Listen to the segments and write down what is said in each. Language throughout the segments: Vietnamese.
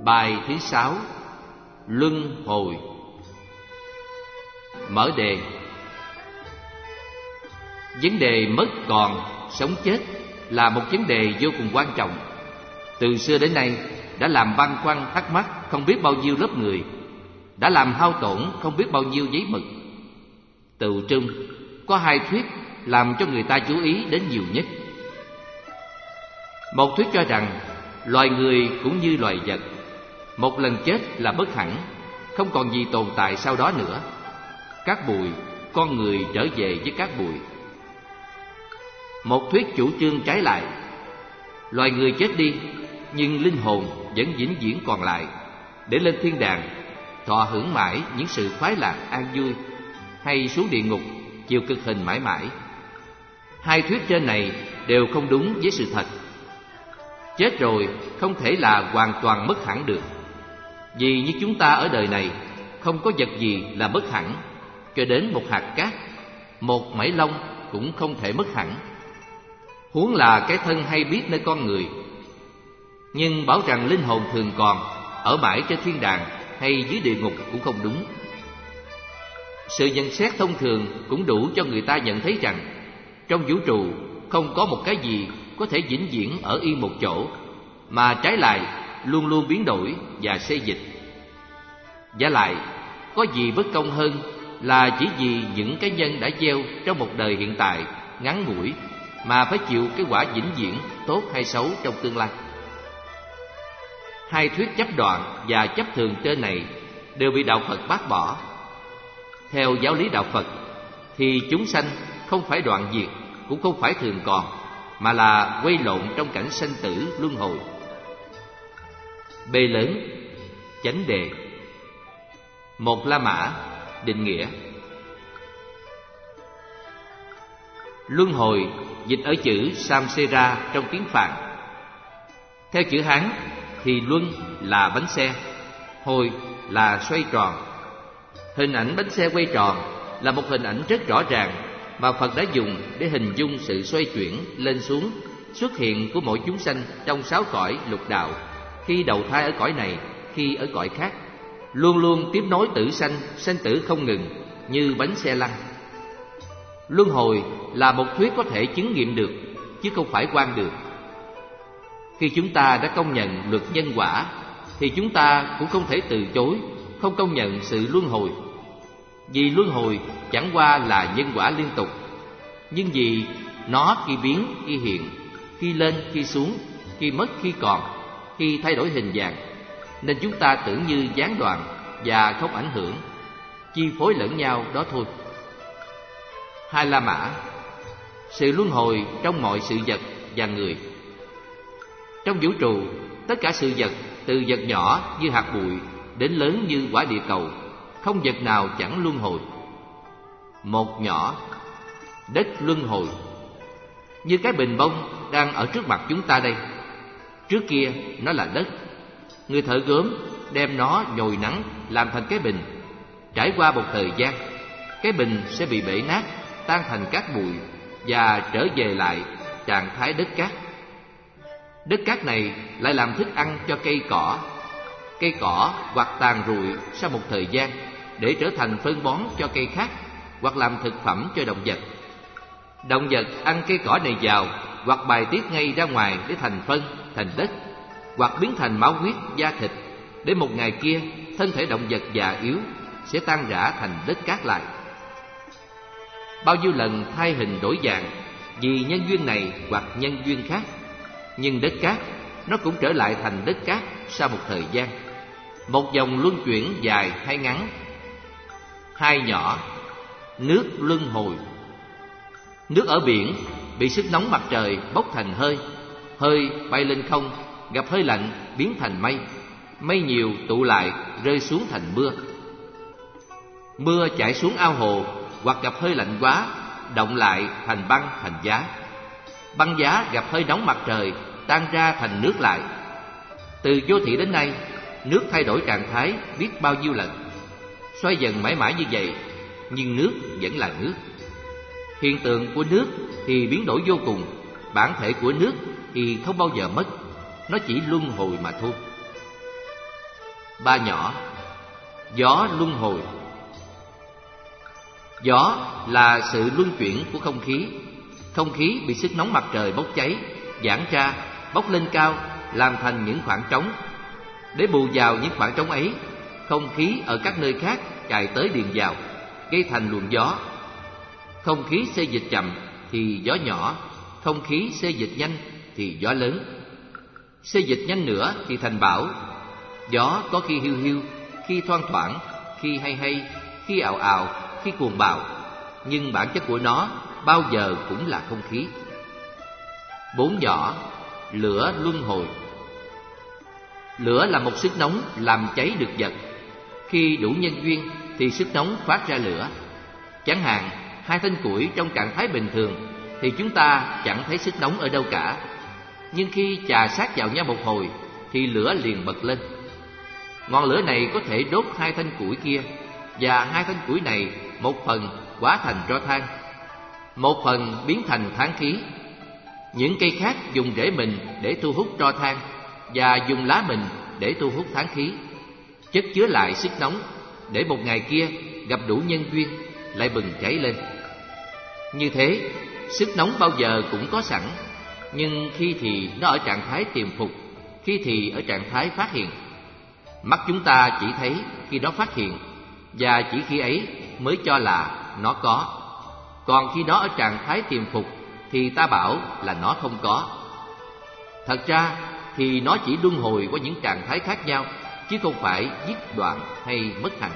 Bài thứ 6. Luân hồi. Mở đề. Vấn đề mất còn, sống chết là một vấn đề vô cùng quan trọng. Từ xưa đến nay đã làm băn khoăn thắc mắc không biết bao nhiêu lớp người, đã làm hao tổn không biết bao nhiêu giấy mực. Từ trung có hai thuyết làm cho người ta chú ý đến nhiều nhất. Một thuyết cho rằng loài người cũng như loài vật, một lần chết là bất hẳn, không còn gì tồn tại sau đó nữa. Cát bụi, con người trở về với cát bụi. Một thuyết chủ trương trái lại, loài người chết đi nhưng linh hồn vẫn vĩnh viễn còn lại, để lên thiên đàng thọ hưởng mãi những sự khoái lạc an vui, hay xuống địa ngục chịu cực hình mãi mãi. Hai thuyết trên này đều không đúng với sự thật. Chết rồi không thể là hoàn toàn mất hẳn được, vì như chúng ta ở đời này không có vật gì là mất hẳn, cho đến một hạt cát, một mảy lông cũng không thể mất hẳn, huống là cái thân hay biết nơi con người. Nhưng bảo rằng linh hồn thường còn, ở mãi trên thiên đàng hay dưới địa ngục cũng không đúng. Sự nhận xét thông thường cũng đủ cho người ta nhận thấy rằng trong vũ trụ không có một cái gì có thể vĩnh viễn ở yên một chỗ, mà trái lại luôn luôn biến đổi và xê dịch. Vả lại, có gì bất công hơn là chỉ vì những cái nhân đã gieo trong một đời hiện tại ngắn ngủi mà phải chịu cái quả vĩnh viễn tốt hay xấu trong tương lai. Hai thuyết chấp đoạn và chấp thường trên này đều bị đạo Phật bác bỏ. Theo giáo lý đạo Phật thì chúng sanh không phải đoạn diệt, cũng không phải thường còn, mà là quay lộn trong cảnh sanh tử luân hồi. B lớn, chánh đề. Một La Mã, định nghĩa. Luân hồi dịch ở chữ samsara trong tiếng Phạn. Theo chữ Hán thì luân là bánh xe, hồi là xoay tròn. Hình ảnh bánh xe quay tròn là một hình ảnh rất rõ ràng mà Phật đã dùng để hình dung sự xoay chuyển lên xuống xuất hiện của mỗi chúng sanh trong sáu cõi lục đạo, khi đầu thai ở cõi này, khi ở cõi khác, luôn luôn tiếp nối tử sanh, sanh tử không ngừng như bánh xe lăn. Luân hồi là một thuyết có thể chứng nghiệm được, chứ không phải quan được. Khi chúng ta đã công nhận luật nhân quả thì chúng ta cũng không thể từ chối không công nhận sự luân hồi. Vì luân hồi chẳng qua là nhân quả liên tục, nhưng vì nó khi biến khi hiện, khi lên khi xuống, khi mất khi còn, khi thay đổi hình dạng, nên chúng ta tưởng như gián đoạn và không ảnh hưởng, chi phối lẫn nhau đó thôi. Hai La Mã. Sự luân hồi trong mọi sự vật và người. Trong vũ trụ, tất cả sự vật, từ vật nhỏ như hạt bụi đến lớn như quả địa cầu, không vật nào chẳng luân hồi. Một nhỏ, đất luân hồi. Như cái bình bông đang ở trước mặt chúng ta đây. Trước kia nó là đất. Người thợ gốm đem nó nhồi nắng làm thành cái bình. Trải qua một thời gian, cái bình sẽ bị bể nát, tan thành cát bụi và trở về lại trạng thái đất cát. Đất cát này lại làm thức ăn cho cây cỏ. Cây cỏ hoặc tàn rụi sau một thời gian để trở thành phân bón cho cây khác, hoặc làm thực phẩm cho động vật. Động vật ăn cây cỏ này vào, hoặc bài tiết ngay ra ngoài để thành phân, thành đất, hoặc biến thành máu huyết, da thịt, để một ngày kia thân thể động vật già yếu sẽ tan rã thành đất cát lại. Bao nhiêu lần thay hình đổi dạng vì nhân duyên này hoặc nhân duyên khác, nhưng đất cát nó cũng trở lại thành đất cát sau một thời gian. Một vòng luân chuyển dài hay ngắn. Hai nhỏ, nước luân hồi. Nước ở biển bị sức nóng mặt trời bốc thành hơi, hơi bay lên không, gặp hơi lạnh biến thành mây, mây nhiều tụ lại rơi xuống thành mưa. Mưa chảy xuống ao hồ, hoặc gặp hơi lạnh quá động lại thành băng, thành giá. Băng giá gặp hơi nóng mặt trời tan ra thành nước lại. Từ vô thị đến nay, nước thay đổi trạng thái biết bao nhiêu lần, xoay dần mãi mãi như vậy, nhưng nước vẫn là nước. Hiện tượng của nước thì biến đổi vô cùng, bản thể của nước thì không bao giờ mất, nó chỉ luân hồi mà thôi. Ba nhỏ. Gió luân hồi. Gió là sự luân chuyển của không khí. Không khí bị sức nóng mặt trời bốc cháy, giãn ra, bốc lên cao, làm thành những khoảng trống. Để bù vào những khoảng trống ấy, không khí ở các nơi khác chạy tới điền vào, gây thành luồng gió. Không khí xê dịch chậm thì gió nhỏ, không khí xê dịch nhanh thì gió lớn. Xê dịch nhanh nữa thì thành bão. Gió có khi hiu hiu, khi thoang thoảng, khi hay hay, khi ào ào, khi cuồng bạo, nhưng bản chất của nó bao giờ cũng là không khí. Bốn nhỏ. Lửa luân hồi. Lửa là một sức nóng làm cháy được vật. Khi đủ nhân duyên thì sức nóng phát ra lửa. Chẳng hạn, hai thanh củi trong trạng thái bình thường thì chúng ta chẳng thấy sức nóng ở đâu cả. Nhưng khi chà sát vào nhau một hồi thì lửa liền bật lên. Ngọn lửa này có thể đốt hai thanh củi kia, và hai thanh củi này một phần hóa thành tro than, một phần biến thành than khí. Những cây khác dùng rễ mình để thu hút tro than, và dùng lá mình để thu hút than khí, chất chứa lại sức nóng, để một ngày kia gặp đủ nhân duyên lại bừng cháy lên. Như thế, sức nóng bao giờ cũng có sẵn, nhưng khi thì nó ở trạng thái tiềm phục, khi thì ở trạng thái phát hiện. Mắt chúng ta chỉ thấy khi nó phát hiện, và chỉ khi ấy mới cho là nó có. Còn khi nó ở trạng thái tiềm phục thì ta bảo là nó không có. Thật ra thì nó chỉ luân hồi qua những trạng thái khác nhau, chứ không phải dứt đoạn hay mất hẳn.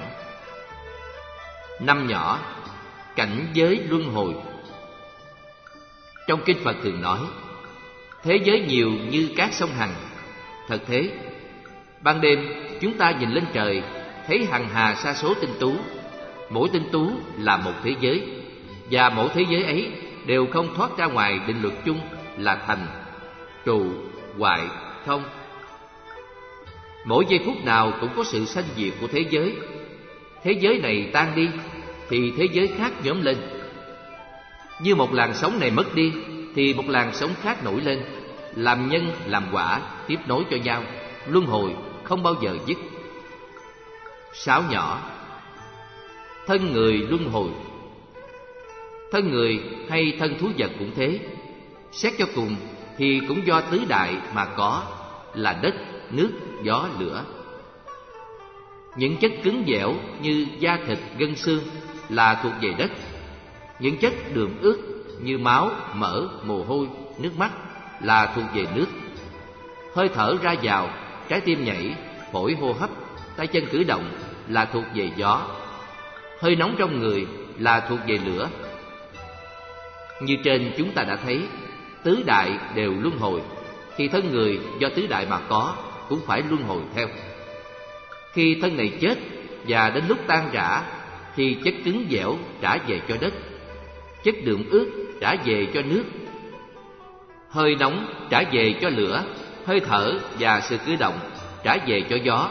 Năm nhỏ. Cảnh giới luân hồi. Trong kinh Phật thường nói, thế giới nhiều như các sông Hằng. Thật thế, ban đêm chúng ta nhìn lên trời, thấy hằng hà sa số tinh tú. Mỗi tinh tú là một thế giới, và mỗi thế giới ấy đều không thoát ra ngoài định luật chung là thành, trụ, hoại, thông. Mỗi giây phút nào cũng có sự sanh diệt của thế giới. Thế giới này tan đi thì thế giới khác nhóm lên. Như một làn sóng này mất đi thì một làn sóng khác nổi lên, làm nhân làm quả, tiếp nối cho nhau, luân hồi không bao giờ dứt. Sáu nhỏ. Thân người luân hồi. Thân người hay thân thú vật cũng thế. Xét cho cùng thì cũng do tứ đại mà có, là đất, nước, gió, lửa. Những chất cứng dẻo như da thịt, gân xương là thuộc về đất. Những chất đượm ướt như máu, mỡ, mồ hôi, nước mắt là thuộc về nước. Hơi thở ra vào, trái tim nhảy, phổi hô hấp, tay chân cử động là thuộc về gió. Hơi nóng trong người là thuộc về lửa. Như trên chúng ta đã thấy, tứ đại đều luân hồi, thì thân người do tứ đại mà có cũng phải luân hồi theo. Khi thân này chết và đến lúc tan rã thì chất cứng dẻo trả về cho đất, chất đượm ướt trả về cho nước, hơi nóng trả về cho lửa, hơi thở và sự cử động trả về cho gió.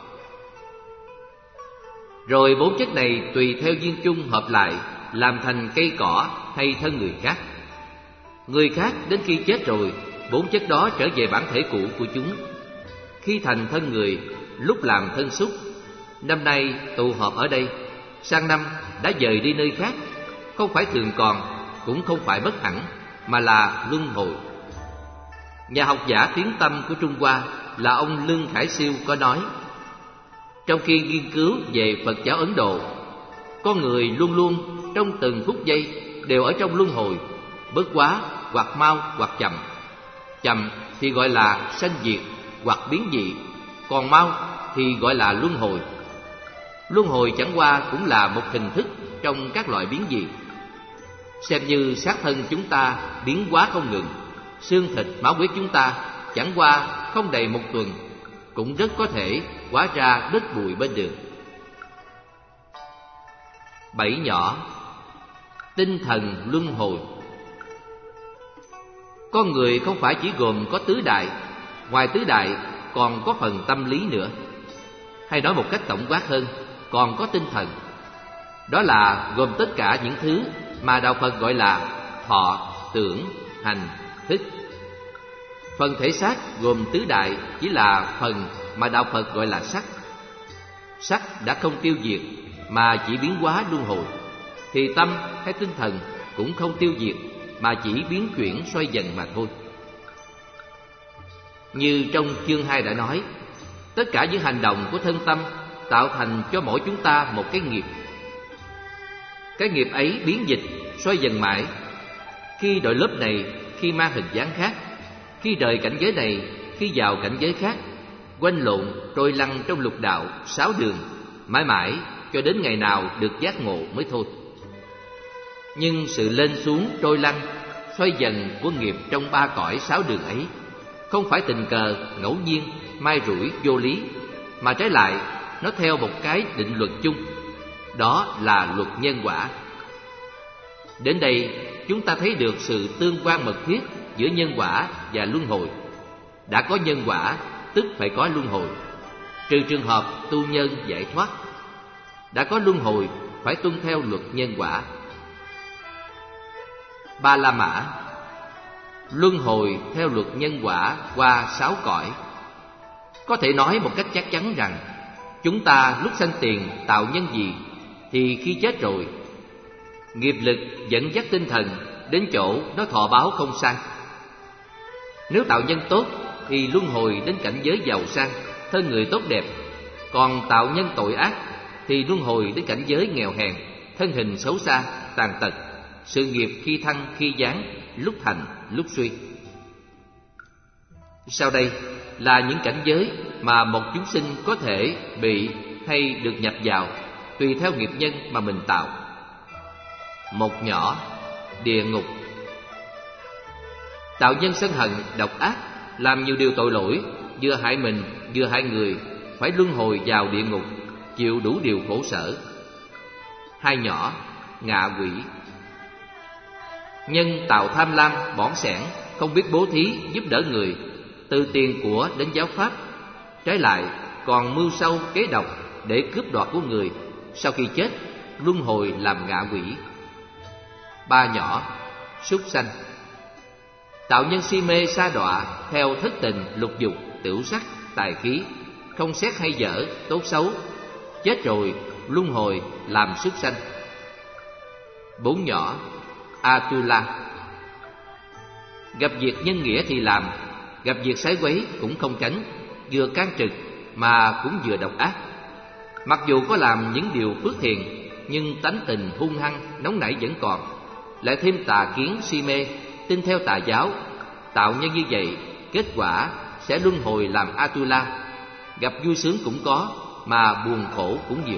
Rồi bốn chất này tùy theo duyên chung hợp lại làm thành cây cỏ hay thân người khác. Người khác đến khi chết rồi, bốn chất đó trở về bản thể cũ của chúng. Khi thành thân người, lúc làm thân súc, năm nay tụ họp ở đây, sang năm đã dời đi nơi khác, không phải thường còn, cũng không phải mất hẳn, mà là luân hồi. Nhà học giả tiếng tăm của Trung Hoa là ông Lương Khải Siêu có nói, trong khi nghiên cứu về Phật giáo Ấn Độ, con người luôn luôn trong từng phút giây đều ở trong luân hồi, bớt quá hoặc mau hoặc chậm. Chậm thì gọi là sanh diệt hoặc biến dị, còn mau thì gọi là luân hồi. Luân hồi chẳng qua cũng là một hình thức trong các loại biến dị. Xem như xác thân chúng ta biến hóa không ngừng, xương thịt máu huyết chúng ta chẳng qua không đầy một tuần cũng rất có thể hóa ra đất bụi bên đường. Bảy nhỏ. Tinh thần luân hồi. Con người không phải chỉ gồm có tứ đại, ngoài tứ đại còn có phần tâm lý nữa. Hay nói một cách tổng quát hơn, còn có tinh thần. Đó là gồm tất cả những thứ mà đạo Phật gọi là thọ, tưởng, hành, thức. Phần thể xác gồm tứ đại chỉ là phần mà đạo Phật gọi là sắc. sắc đã không tiêu diệt mà chỉ biến hóa luân hồi, thì tâm hay tinh thần cũng không tiêu diệt mà chỉ biến chuyển xoay dần mà thôi. Như trong chương 2 đã nói, tất cả những hành động của thân tâm tạo thành cho mỗi chúng ta một cái nghiệp. Cái nghiệp ấy biến dịch, xoay dần mãi, khi đổi lớp này, khi mang hình dáng khác, khi rời cảnh giới này, khi vào cảnh giới khác, quanh lộn trôi lăn trong lục đạo 6 đường, mãi mãi cho đến ngày nào được giác ngộ mới thôi. Nhưng sự lên xuống trôi lăn, xoay dần của nghiệp trong 3 cõi 6 đường ấy không phải tình cờ, ngẫu nhiên, mai rủi, vô lý, mà trái lại nó theo một cái định luật chung, đó là luật nhân quả. Đến đây chúng ta thấy được sự tương quan mật thiết giữa nhân quả và luân hồi. Đã có nhân quả tức phải có luân hồi, trừ trường hợp tu nhân giải thoát. Đã có luân hồi phải tuân theo luật nhân quả. Ba La Mã luân hồi theo luật nhân quả qua 6 cõi. Có thể nói một cách chắc chắn rằng chúng ta lúc sanh tiền tạo nhân gì thì khi chết rồi, nghiệp lực dẫn dắt tinh thần đến chỗ nó thọ báo không sai. Nếu tạo nhân tốt thì luân hồi đến cảnh giới giàu sang, thân người tốt đẹp. Còn tạo nhân tội ác thì luân hồi đến cảnh giới nghèo hèn, thân hình xấu xa, tàn tật, sự nghiệp khi thăng khi giáng, lúc thành lúc suy. Sau đây là những cảnh giới mà một chúng sinh có thể bị hay được nhập vào tùy theo nghiệp nhân mà mình tạo. Một nhỏ, địa ngục. Tạo nhân sân hận, độc ác, làm nhiều điều tội lỗi, vừa hại mình vừa hại người, phải luân hồi vào địa ngục, chịu đủ điều khổ sở. Hai nhỏ, ngạ quỷ. Nhân tạo tham lam, bỏng sẻn, không biết bố thí giúp đỡ người, từ tiền của đến giáo pháp, trái lại còn mưu sâu kế độc để cướp đoạt của người, sau khi chết luân hồi làm ngạ quỷ. Ba nhỏ, súc sanh. Tạo nhân si mê sa đọa theo thất tình, lục dục, tửu sắc, tài khí, không xét hay dở, tốt xấu, chết rồi luân hồi làm súc sanh. Bốn nhỏ, Atula. Gặp việc nhân nghĩa thì làm, gặp việc sái quấy cũng không tránh, vừa can trực mà cũng vừa độc ác. Mặc dù có làm những điều phước thiện, nhưng tánh tình hung hăng, nóng nảy vẫn còn, lại thêm tà kiến si mê, tin theo tà giáo. Tạo nhân như vậy, kết quả sẽ luân hồi làm Atula. Gặp vui sướng cũng có, mà buồn khổ cũng nhiều.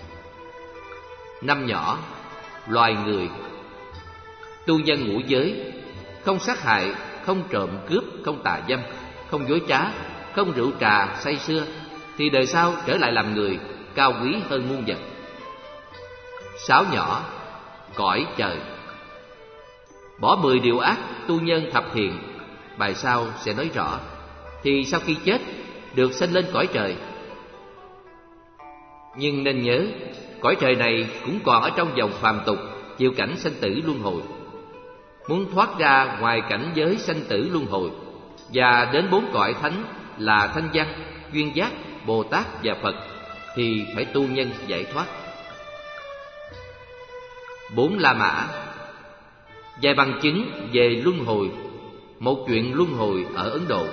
Năm nhỏ, loài người. Tu nhân ngũ giới, không sát hại, không trộm cướp, không tà dâm, không dối trá, không rượu trà say sưa, thì đời sau trở lại làm người, cao quý hơn muôn vật. Sáu nhỏ, cõi trời. Bỏ 10 điều ác, tu nhân thập thiện, bài sau sẽ nói rõ, thì sau khi chết được sanh lên cõi trời. Nhưng nên nhớ, cõi trời này cũng còn ở trong vòng phàm tục, chịu cảnh sanh tử luân hồi. Muốn thoát ra ngoài cảnh giới sanh tử luân hồi và đến 4 cõi thánh là thanh văn, duyên giác, Bồ Tát và Phật thì phải tu nhân giải thoát. 4 La Mã. Vài bằng chứng về luân hồi. Một chuyện luân hồi ở Ấn Độ.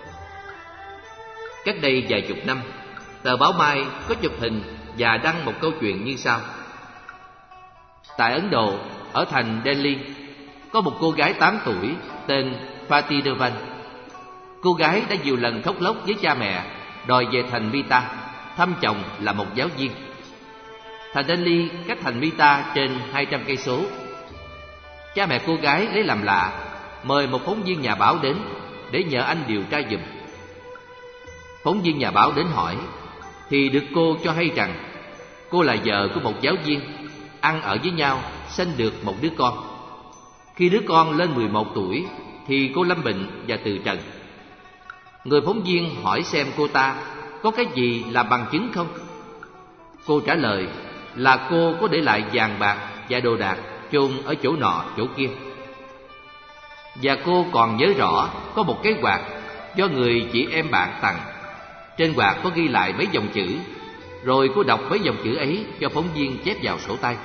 Cách đây vài chục năm, tờ báo Mai có chụp hình và đăng một câu chuyện như sau. Tại Ấn Độ, ở thành Delhi, có một cô gái 8 tuổi tên Fatih Devan. Cô gái đã nhiều lần khóc lóc với cha mẹ, đòi về thành Mita, thăm chồng là một giáo viên. Thành Delhi cách thành Mita trên 200 cây số. Cha mẹ cô gái lấy làm lạ, mời một phóng viên nhà báo đến để nhờ anh điều tra giùm. Phóng viên nhà báo đến hỏi thì được cô cho hay rằng cô là vợ của một giáo viên, ăn ở với nhau, sinh được một đứa con. Khi đứa con lên 11 tuổi thì cô lâm bệnh và từ trần. Người phóng viên hỏi xem cô ta có cái gì làm bằng chứng không. Cô trả lời là cô có để lại vàng bạc và đồ đạc chôn ở chỗ nọ chỗ kia. Và cô còn nhớ rõ có một cái quạt do người chị em bạn tặng. Trên quạt có ghi lại mấy dòng chữ, Rồi cô đọc mấy dòng chữ ấy cho phóng viên chép vào sổ tay.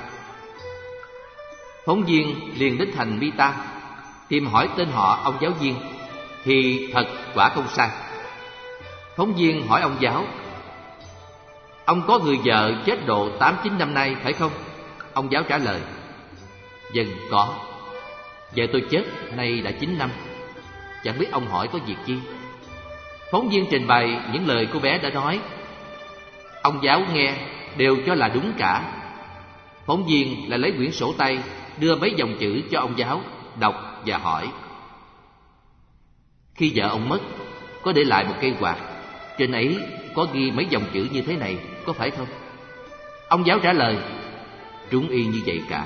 Phóng viên liền đến thành Mita tìm hỏi tên họ ông giáo viên, thì thật quả không sai. Phóng viên hỏi ông giáo: "Ông có người vợ chết độ 8-9 năm nay phải không?" Ông giáo trả lời: "Vâng, có. Vợ tôi chết nay đã 9 năm. Chẳng biết ông hỏi có việc chi?" Phóng viên trình bày những lời cô bé đã nói. Ông giáo nghe đều cho là đúng cả. Phóng viên lại lấy quyển sổ tay, đưa mấy dòng chữ cho ông giáo đọc và hỏi: "Khi vợ ông mất, có để lại một cây quạt, trên ấy có ghi mấy dòng chữ như thế này, có phải không?" Ông giáo trả lời: "Đúng y như vậy cả."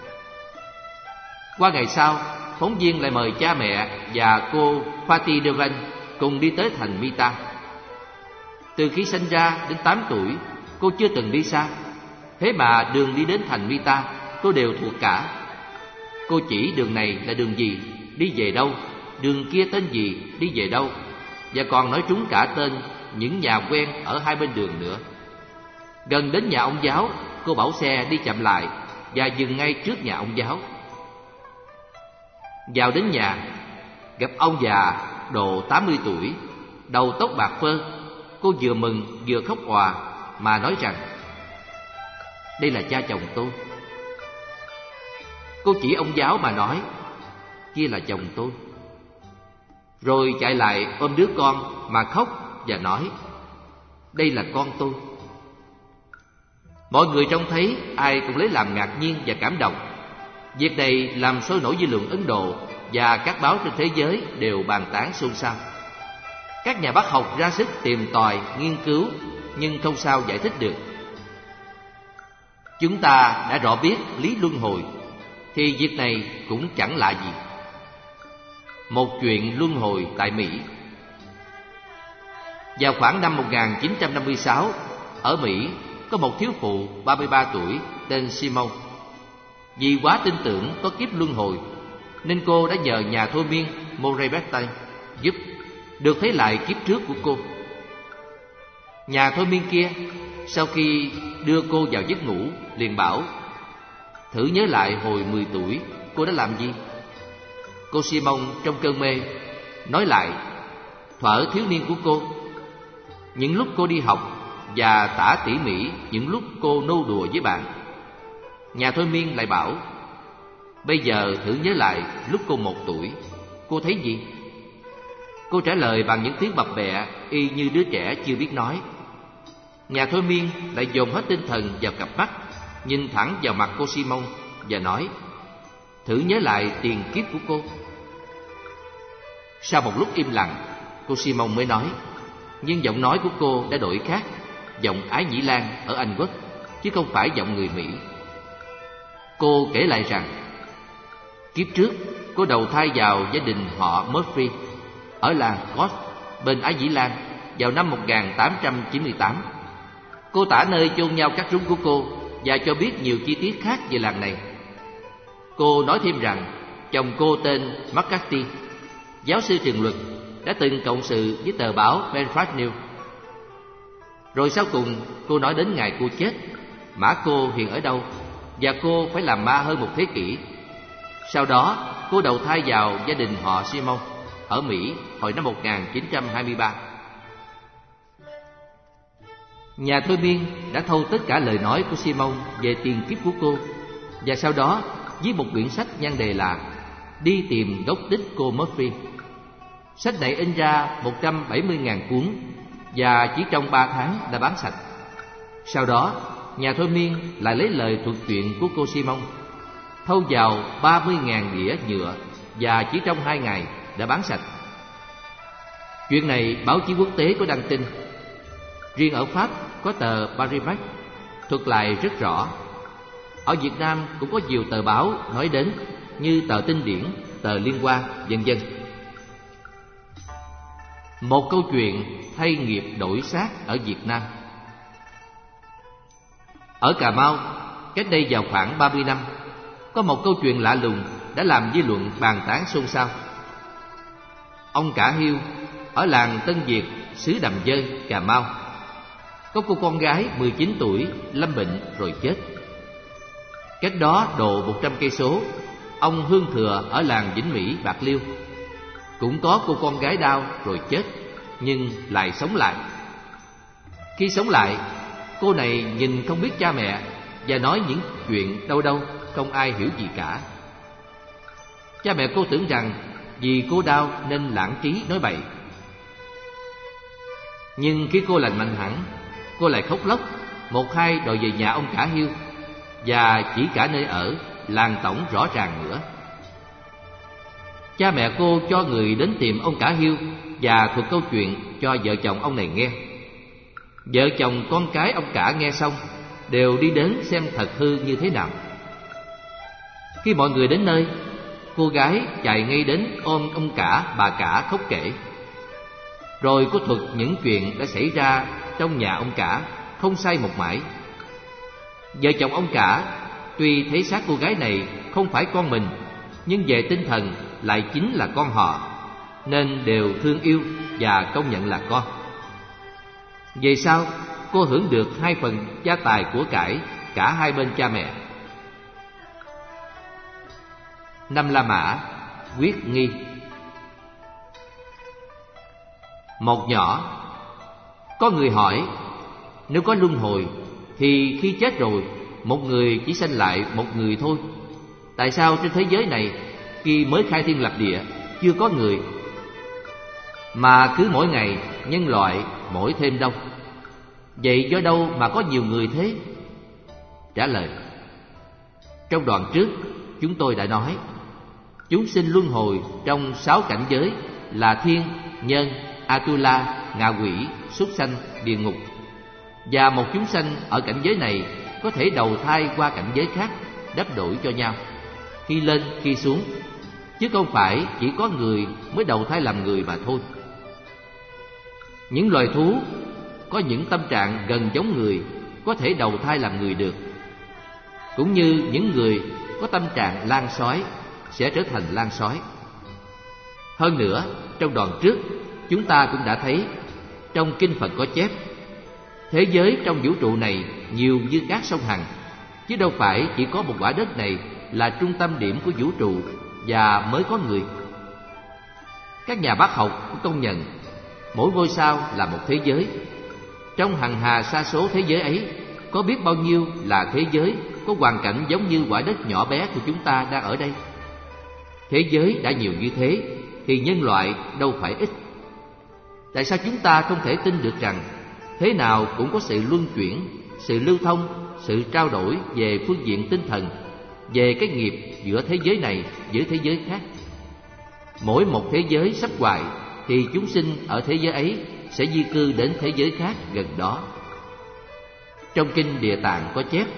Qua ngày sau, phóng viên lại mời cha mẹ và cô Fatih Devan cùng đi tới thành Mita. Từ khi sinh ra đến 8 tuổi, cô chưa từng đi xa. Thế mà đường đi đến thành Mita, cô đều thuộc cả. Cô chỉ đường này là đường gì, đi về đâu, đường kia tên gì, đi về đâu, và còn nói trúng cả tên những nhà quen ở hai bên đường nữa. Gần đến nhà ông giáo, cô bảo xe đi chậm lại và dừng ngay trước nhà ông giáo. Vào đến nhà, gặp ông già độ 80 tuổi, đầu tóc bạc phơ. Cô vừa mừng vừa khóc òa mà nói rằng: "Đây là cha chồng tôi." Cô chỉ ông giáo mà nói: "Kia là chồng tôi." Rồi chạy lại ôm đứa con mà khóc và nói: "Đây là con tôi." Mọi người trông thấy ai cũng lấy làm ngạc nhiên và cảm động. Việc này làm sôi nổi dư luận Ấn Độ, và các báo trên thế giới đều bàn tán xôn xao. Các nhà bác học ra sức tìm tòi, nghiên cứu, nhưng không sao giải thích được. Chúng ta đã rõ biết lý luân hồi, thì việc này cũng chẳng lạ gì. Một chuyện luân hồi tại Mỹ. Vào khoảng năm 1956, ở Mỹ có một thiếu phụ 33 tuổi tên Simone. Vì quá tin tưởng có kiếp luân hồi, nên cô đã nhờ nhà thôi miên Murray Bethany giúp, được thấy lại kiếp trước của cô. Nhà thôi miên kia sau khi đưa cô vào giấc ngủ liền bảo: "Thử nhớ lại hồi 10 tuổi cô đã làm gì." Cô Simone trong cơn mê nói lại thuở thiếu niên của cô, những lúc cô đi học, và tả tỉ mỉ những lúc cô nô đùa với bạn. Nhà thôi miên lại bảo: "Bây giờ thử nhớ lại lúc cô 1 tuổi, cô thấy gì?" Cô trả lời bằng những tiếng bập bẹ y như đứa trẻ chưa biết nói. Nhà thôi miên lại dồn hết tinh thần vào cặp mắt, nhìn thẳng vào mặt cô Simone và nói: "Thử nhớ lại tiền kiếp của cô." Sau một lúc im lặng, cô Simone mới nói, nhưng giọng nói của cô đã đổi khác, giọng Ái Nhĩ Lan ở Anh Quốc, chứ không phải giọng người Mỹ. Cô kể lại rằng kiếp trước cô đầu thai vào gia đình họ Murphy ở làng Coast bên Ái Nhĩ Lan vào năm 1898. Cô tả nơi chôn nhau các rúng của cô và cho biết nhiều chi tiết khác về làng này. Cô nói thêm rằng chồng cô tên McCarthy, giáo sư trường luật, đã từng cộng sự với tờ báo Belfast News. Rồi sau cùng cô nói đến ngày cô chết, mã cô hiện ở đâu, và cô phải làm ma hơn 1 thế kỷ. Sau đó cô đầu thai vào gia đình họ Simon ở Mỹ hồi năm 1923. Nhà thôi miên đã thâu tất cả lời nói của Simon về tiền kiếp của cô, và sau đó viết một quyển sách nhan đề là Đi tìm gốc tích cô Murphy. Sách này in ra 170.000 cuốn và chỉ trong 3 tháng đã bán sạch. Sau đó, nhà thôi miên lại lấy lời thuật truyện của cô Simon, thâu vào 30.000 đĩa nhựa và chỉ trong 2 ngày đã bán sạch. Chuyện này báo chí quốc tế có đăng tin. Riêng ở Pháp có tờ Paris Match thuật lại rất rõ. Ở Việt Nam cũng có nhiều tờ báo nói đến như tờ Tinh Điển, tờ Liên Hoa, vân vân. Một câu chuyện thay nghiệp đổi xác ở Việt Nam. Ở Cà Mau, cách đây vào khoảng 30 năm, có một câu chuyện lạ lùng đã làm dư luận bàn tán xôn xao. Ông Cả Hiêu ở làng Tân Việt, xứ Đầm Dơi, Cà Mau, Có cô con gái 19 tuổi lâm bệnh rồi chết. Cách đó độ 100 cây số, ông Hương Thừa ở làng Vĩnh Mỹ, Bạc Liêu cũng có cô con gái đau rồi chết, nhưng lại sống lại. Khi sống lại, cô này nhìn không biết cha mẹ và nói những chuyện đâu đâu không ai hiểu gì cả. Cha mẹ cô tưởng rằng vì cô đau nên lãng trí nói bậy. Nhưng khi cô lành mạnh hẳn, cô lại khóc lóc một hai đòi về nhà ông cả Hiêu, và chỉ cả nơi ở, làng tổng rõ ràng nữa. Cha mẹ cô cho người đến tìm ông cả Hiêu và thuật câu chuyện cho vợ chồng ông này nghe. Vợ chồng con cái ông cả nghe xong đều đi đến xem thật hư như thế nào. Khi mọi người đến nơi, cô gái chạy ngay đến ôm ông cả bà cả khóc kể. Rồi cô thuật những chuyện đã xảy ra trong nhà ông cả, không sai một mảy. Vợ chồng ông cả tuy thấy xác cô gái này không phải con mình, nhưng về tinh thần lại chính là con họ, nên đều thương yêu và công nhận là con. Về sau, cô hưởng được 2 phần gia tài của cải cả hai bên cha mẹ. Năm La Mã, quyết nghi. Một nhỏ, có người hỏi, nếu có luân hồi thì khi chết rồi một người chỉ sanh lại một người thôi, tại sao trên thế giới này khi mới khai thiên lập địa chưa có người, mà cứ mỗi ngày nhân loại mỗi thêm đông? Vậy do đâu mà có nhiều người thế? Trả lời: trong đoạn trước chúng tôi đã nói, chúng sinh luân hồi trong 6 cảnh giới là thiên, nhân, Atula, ngạ quỷ, súc sanh, địa ngục. Và một chúng sanh ở cảnh giới này có thể đầu thai qua cảnh giới khác, đắp đổi cho nhau, khi lên khi xuống, chứ không phải chỉ có người mới đầu thai làm người mà thôi. Những loài thú có những tâm trạng gần giống người có thể đầu thai làm người được, cũng như những người có tâm trạng lang sói sẽ trở thành lang sói. Hơn nữa, trong đoạn trước chúng ta cũng đã thấy, trong kinh Phật có chép, thế giới trong vũ trụ này nhiều như các sông Hằng, chứ đâu phải chỉ có một quả đất này là trung tâm điểm của vũ trụ và mới có người. Các nhà bác học cũng công nhận mỗi ngôi sao là một thế giới. Trong hằng hà sa số thế giới ấy, có biết bao nhiêu là thế giới có hoàn cảnh giống như quả đất nhỏ bé của chúng ta đang ở đây. Thế giới đã nhiều như thế thì nhân loại đâu phải ít. Tại sao chúng ta không thể tin được rằng thế nào cũng có sự luân chuyển, sự lưu thông, sự trao đổi về phương diện tinh thần, về cái nghiệp giữa thế giới này với thế giới khác? Mỗi một thế giới sắp hoại thì chúng sinh ở thế giới ấy sẽ di cư đến thế giới khác gần đó. Trong kinh Địa Tạng có chép,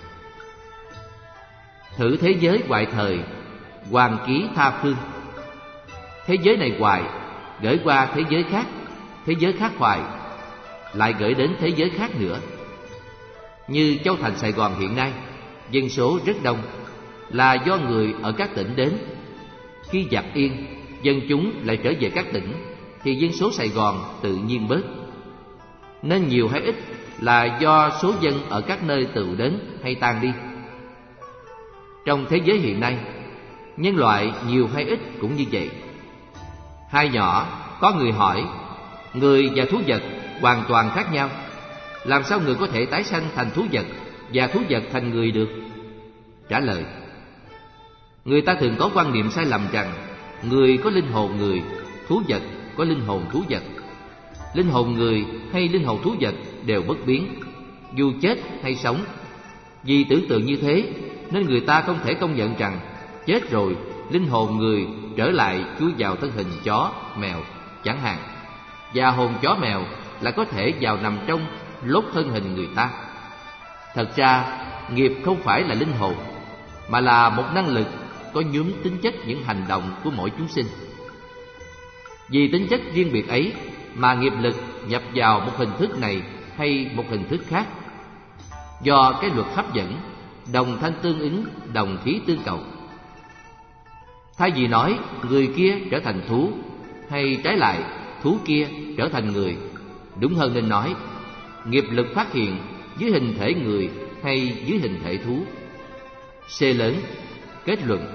thử thế giới hoại thời, hoàn ký tha phương. Thế giới này hoại, gửi qua thế giới khác hoại, lại gửi đến thế giới khác nữa. Như châu thành Sài Gòn hiện nay, dân số rất đông, là do người ở các tỉnh đến. Khi giặc yên, dân chúng lại trở về các tỉnh, thì dân số Sài Gòn tự nhiên bớt. Nên nhiều hay ít là do số dân ở các nơi tự đến hay tan đi. Trong thế giới hiện nay, nhân loại nhiều hay ít cũng như vậy. Hai nhỏ, có người hỏi, người và thú vật hoàn toàn khác nhau, làm sao người có thể tái sanh thành thú vật và thú vật thành người được? Trả lời: người ta thường có quan niệm sai lầm rằng người có linh hồn người, thú vật có linh hồn thú vật. Linh hồn người hay linh hồn thú vật đều bất biến, dù chết hay sống. Vì tưởng tượng như thế nên người ta không thể công nhận rằng chết rồi linh hồn người trở lại chui vào thân hình chó, mèo chẳng hạn, và hồn chó mèo là có thể vào nằm trong lốt thân hình người ta. Thật ra nghiệp không phải là linh hồn, mà là một năng lực có nhuốm tính chất những hành động của mỗi chúng sinh. Vì tính chất riêng biệt ấy mà nghiệp lực nhập vào một hình thức này hay một hình thức khác. Do cái luật hấp dẫn, đồng thanh tương ứng, đồng khí tương cầu. Thay vì nói người kia trở thành thú, hay trái lại thú kia trở thành người, đúng hơn nên nói nghiệp lực phát hiện dưới hình thể người hay dưới hình thể thú. C lớn. Kết luận.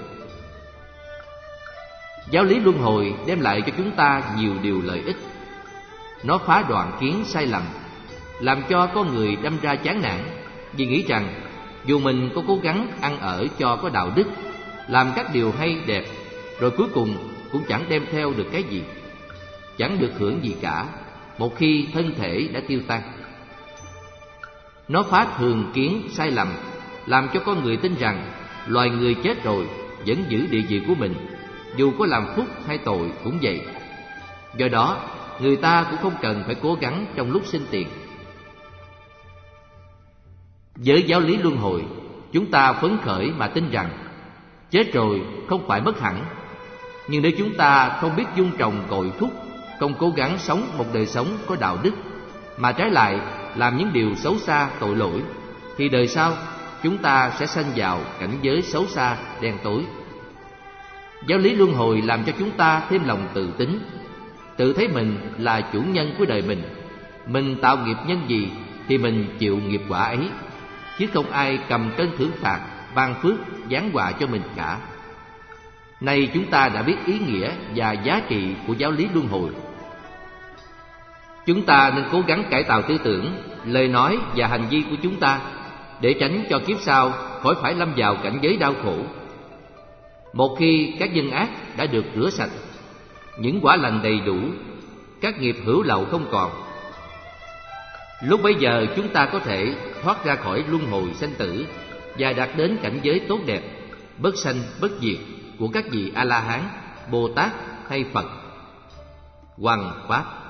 Giáo lý luân hồi đem lại cho chúng ta nhiều điều lợi ích. Nó phá đoạn kiến sai lầm, làm cho con người đâm ra chán nản vì nghĩ rằng dù mình có cố gắng ăn ở cho có đạo đức, làm các điều hay đẹp, rồi cuối cùng cũng chẳng đem theo được cái gì, chẳng được hưởng gì cả một khi thân thể đã tiêu tan. Nó phá thường kiến sai lầm, làm cho con người tin rằng loài người chết rồi vẫn giữ địa vị của mình, dù có làm phúc hay tội cũng vậy. Do đó, người ta cũng không cần phải cố gắng trong lúc sinh tiền. Với giáo lý luân hồi, chúng ta phấn khởi mà tin rằng chết rồi không phải mất hẳn. Nhưng nếu chúng ta không biết dung trồng cội phúc, không cố gắng sống một đời sống có đạo đức, mà trái lại làm những điều xấu xa tội lỗi, thì đời sau chúng ta sẽ sanh vào cảnh giới xấu xa đen tối. Giáo lý luân hồi làm cho chúng ta thêm lòng tự tín, tự thấy mình là chủ nhân của đời mình tạo nghiệp nhân gì thì mình chịu nghiệp quả ấy, chứ không ai cầm cân thưởng phạt, ban phước, giáng họa cho mình cả. Nay chúng ta đã biết ý nghĩa và giá trị của giáo lý luân hồi. Chúng ta nên cố gắng cải tạo tư tưởng, lời nói và hành vi của chúng ta để tránh cho kiếp sau khỏi phải lâm vào cảnh giới đau khổ. Một khi các nhân ác đã được rửa sạch, những quả lành đầy đủ, các nghiệp hữu lậu không còn, lúc bấy giờ chúng ta có thể thoát ra khỏi luân hồi sanh tử và đạt đến cảnh giới tốt đẹp, bất sanh bất diệt của các vị A La Hán, Bồ Tát hay Phật. Hoằng Pháp.